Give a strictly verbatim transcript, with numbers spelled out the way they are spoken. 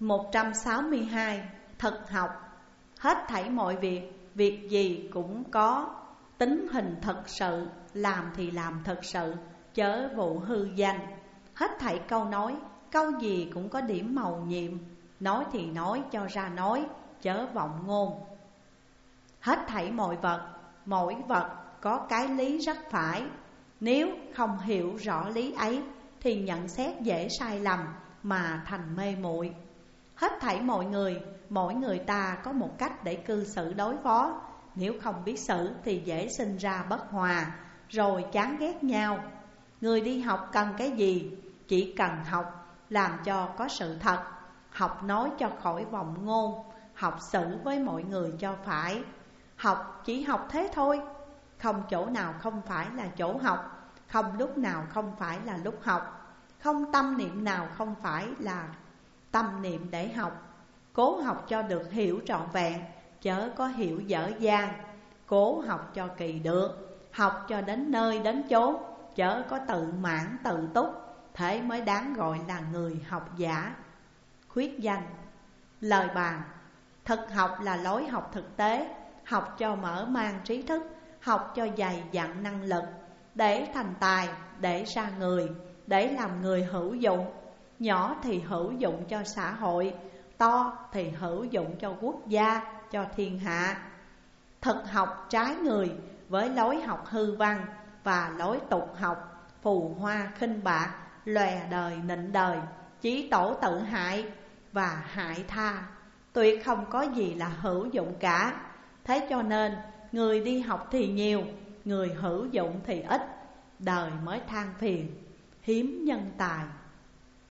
một trăm sáu mươi hai. Thực học. Hết thảy mọi việc, việc gì cũng có tính hình thực sự, làm thì làm thực sự, chớ vụ hư danh. Hết thảy câu nói, câu gì cũng có điểm mầu nhiệm, nói thì nói cho ra nói, chớ vọng ngôn. Hết thảy mọi vật, mỗi vật có cái lý rất phải, nếu không hiểu rõ lý ấy thì nhận xét dễ sai lầm mà thành mê muội. Hết thảy mọi người, mỗi người ta có một cách để cư xử đối phó, nếu không biết xử thì dễ sinh ra bất hòa, rồi chán ghét nhau. Người đi học cần cái gì? Chỉ cần học làm cho có sự thật, học nói cho khỏi vọng ngôn, học xử với mọi người cho phải. Học chỉ học thế thôi, không chỗ nào không phải là chỗ học, không lúc nào không phải là lúc học, không tâm niệm nào không phải là tâm niệm để học. Cố học cho được hiểu trọn vẹn, chớ có hiểu dở dang. Cố học cho kỳ được, học cho đến nơi đến chốn, chớ có tự mãn tự túc, thế mới đáng gọi là người học giả. Khuyết danh. Lời bàn. Thực học là lối học thực tế, học cho mở mang trí thức, học cho dày dặn năng lực, để thành tài, để ra người, để làm người hữu dụng. Nhỏ thì hữu dụng cho xã hội, to thì hữu dụng cho quốc gia, cho thiên hạ. Thực học trái người với lối học hư văn và lối tục học phù hoa khinh bạc, lòe đời nịnh đời, chí tổ tự hại và hại tha, tuyệt không có gì là hữu dụng cả. Thế cho nên người đi học thì nhiều, người hữu dụng thì ít, đời mới than phiền hiếm nhân tài.